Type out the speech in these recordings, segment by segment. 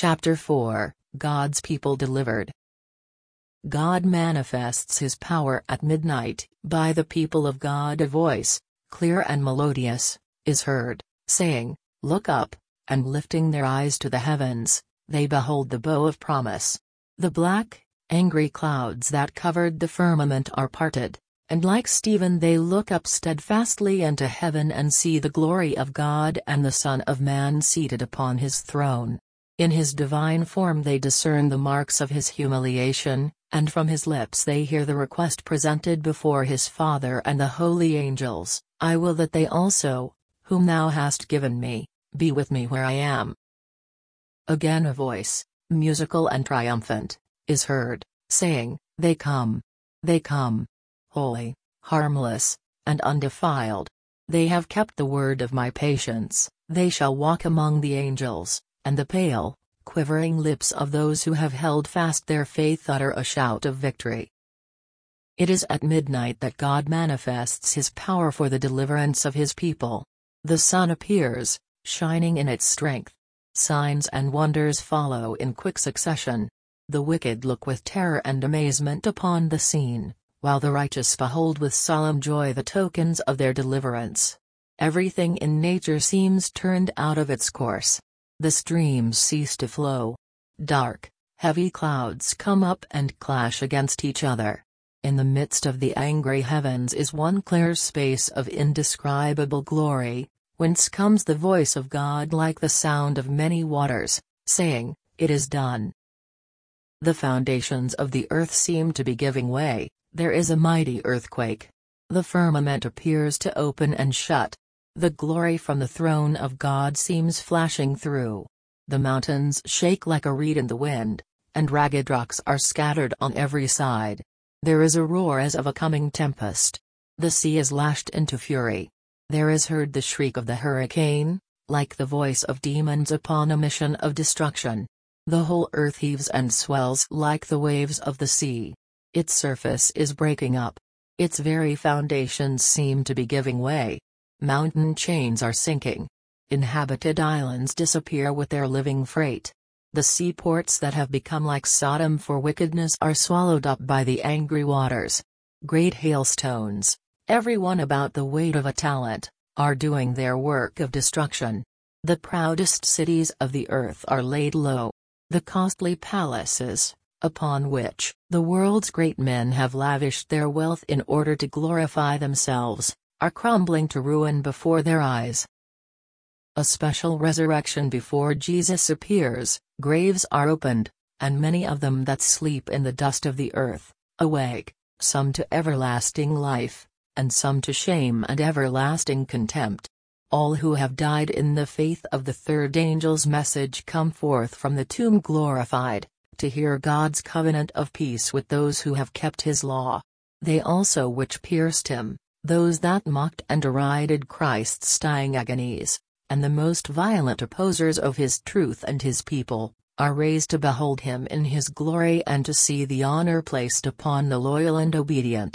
Chapter 4, God's People Delivered. God manifests his power at midnight. By the people of God a voice, clear and melodious, is heard, saying, Look up, and lifting their eyes to the heavens, they behold the bow of promise. The black, angry clouds that covered the firmament are parted, and like Stephen they look up steadfastly into heaven and see the glory of God and the Son of Man seated upon his throne. In his divine form they discern the marks of his humiliation, and from his lips they hear the request presented before his Father and the holy angels, I will that they also, whom thou hast given me, be with me where I am. Again a voice, musical and triumphant, is heard, saying, They come. They come. Holy, harmless, and undefiled. They have kept the word of my patience, they shall walk among the angels. And the pale, quivering lips of those who have held fast their faith utter a shout of victory. It is at midnight that God manifests his power for the deliverance of his people. The sun appears, shining in its strength. Signs and wonders follow in quick succession. The wicked look with terror and amazement upon the scene, while the righteous behold with solemn joy the tokens of their deliverance. Everything in nature seems turned out of its course. The streams cease to flow. Dark, heavy clouds come up and clash against each other. In the midst of the angry heavens is one clear space of indescribable glory, whence comes the voice of God like the sound of many waters, saying, It is done. The foundations of the earth seem to be giving way, there is a mighty earthquake. The firmament appears to open and shut. The glory from the throne of God seems flashing through. The mountains shake like a reed in the wind, and ragged rocks are scattered on every side. There is a roar as of a coming tempest. The sea is lashed into fury. There is heard the shriek of the hurricane, like the voice of demons upon a mission of destruction. The whole earth heaves and swells like the waves of the sea. Its surface is breaking up. Its very foundations seem to be giving way. Mountain chains are sinking. Inhabited islands disappear with their living freight. The seaports that have become like Sodom for wickedness are swallowed up by the angry waters. Great hailstones, every one about the weight of a talent, are doing their work of destruction. The proudest cities of the earth are laid low. The costly palaces, upon which the world's great men have lavished their wealth in order to glorify themselves, are crumbling to ruin before their eyes. A special resurrection before Jesus appears, graves are opened, and many of them that sleep in the dust of the earth, awake, some to everlasting life, and some to shame and everlasting contempt. All who have died in the faith of the third angel's message come forth from the tomb glorified, to hear God's covenant of peace with those who have kept his law. They also which pierced him, those that mocked and derided Christ's dying agonies, and the most violent opposers of his truth and his people, are raised to behold him in his glory and to see the honor placed upon the loyal and obedient.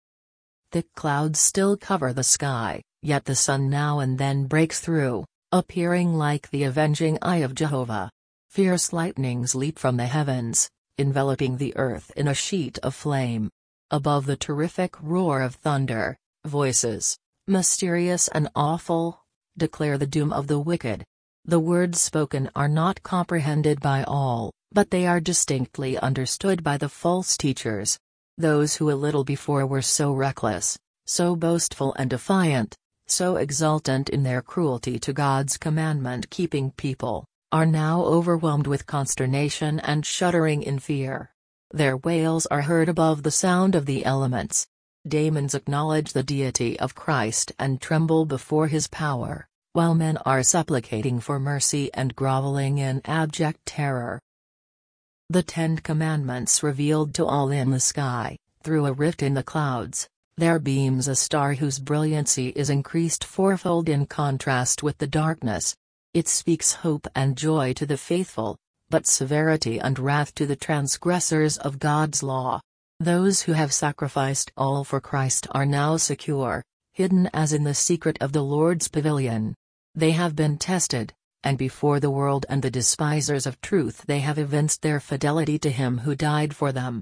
Thick clouds still cover the sky, yet the sun now and then breaks through, appearing like the avenging eye of Jehovah. Fierce lightnings leap from the heavens, enveloping the earth in a sheet of flame. Above the terrific roar of thunder, voices, mysterious and awful, declare the doom of the wicked. The words spoken are not comprehended by all, but they are distinctly understood by the false teachers. Those who a little before were so reckless, so boastful and defiant, so exultant in their cruelty to God's commandment-keeping people, are now overwhelmed with consternation and shuddering in fear. Their wails are heard above the sound of the elements. Demons acknowledge the deity of Christ and tremble before his power, while men are supplicating for mercy and groveling in abject terror. The 10 Commandments revealed to all in the sky, through a rift in the clouds, there beams a star whose brilliancy is increased fourfold in contrast with the darkness. It speaks hope and joy to the faithful, but severity and wrath to the transgressors of God's law. Those who have sacrificed all for Christ are now secure, hidden as in the secret of the Lord's pavilion. They have been tested, and before the world and the despisers of truth they have evinced their fidelity to him who died for them.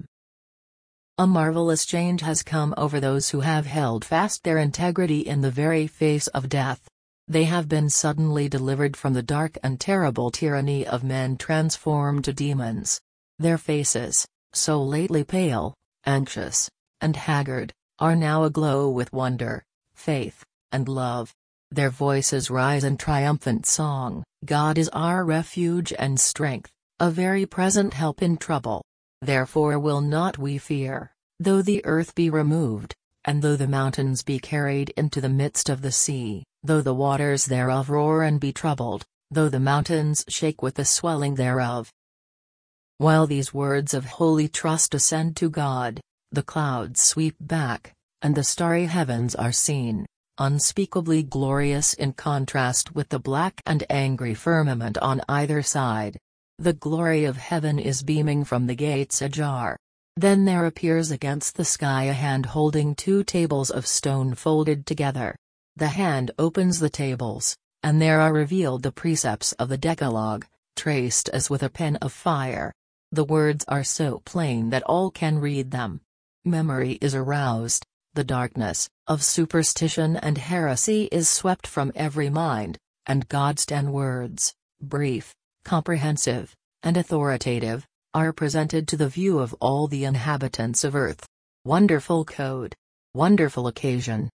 A marvelous change has come over those who have held fast their integrity in the very face of death. They have been suddenly delivered from the dark and terrible tyranny of men transformed to demons. Their faces, so lately pale, anxious, and haggard, are now aglow with wonder, faith, and love. Their voices rise in triumphant song, "God is our refuge and strength, a very present help in trouble. Therefore will not we fear, though the earth be removed, and though the mountains be carried into the midst of the sea, though the waters thereof roar and be troubled, though the mountains shake with the swelling thereof." While these words of holy trust ascend to God, the clouds sweep back, and the starry heavens are seen, unspeakably glorious in contrast with the black and angry firmament on either side. The glory of heaven is beaming from the gates ajar. Then there appears against the sky a hand holding two tables of stone folded together. The hand opens the tables, and there are revealed the precepts of the Decalogue, traced as with a pen of fire. The words are so plain that all can read them. Memory is aroused, the darkness of superstition and heresy is swept from every mind, and God's 10 words, brief, comprehensive, and authoritative, are presented to the view of all the inhabitants of earth. Wonderful code! Wonderful occasion!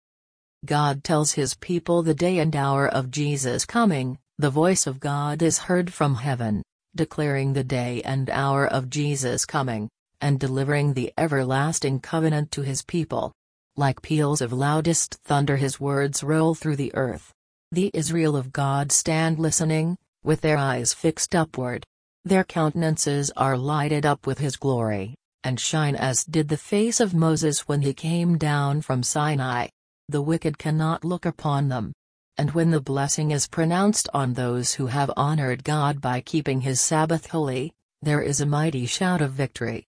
God tells his people the day and hour of Jesus' coming. The voice of God is heard from heaven, declaring the day and hour of Jesus' coming, and delivering the everlasting covenant to his people. Like peals of loudest thunder his words roll through the earth. The Israel of God stand listening, with their eyes fixed upward. Their countenances are lighted up with his glory, and shine as did the face of Moses when he came down from Sinai. The wicked cannot look upon them. And when the blessing is pronounced on those who have honored God by keeping his Sabbath holy, there is a mighty shout of victory.